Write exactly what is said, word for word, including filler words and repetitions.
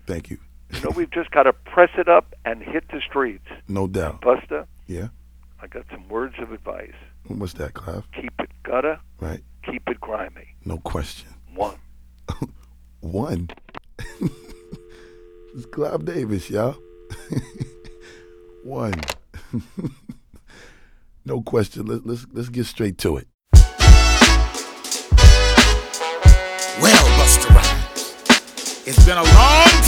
Thank you. You know, we've just got to press it up and hit the streets. No doubt. Busta, Yeah. I got some words of advice. What's that, Clive? Keep it gutter. Right. Keep it grimy. No question. One. One. It's Clive Davis, y'all. One. No question. Let, let's let's get straight to it. Well, Busta Rhymes, it's been a long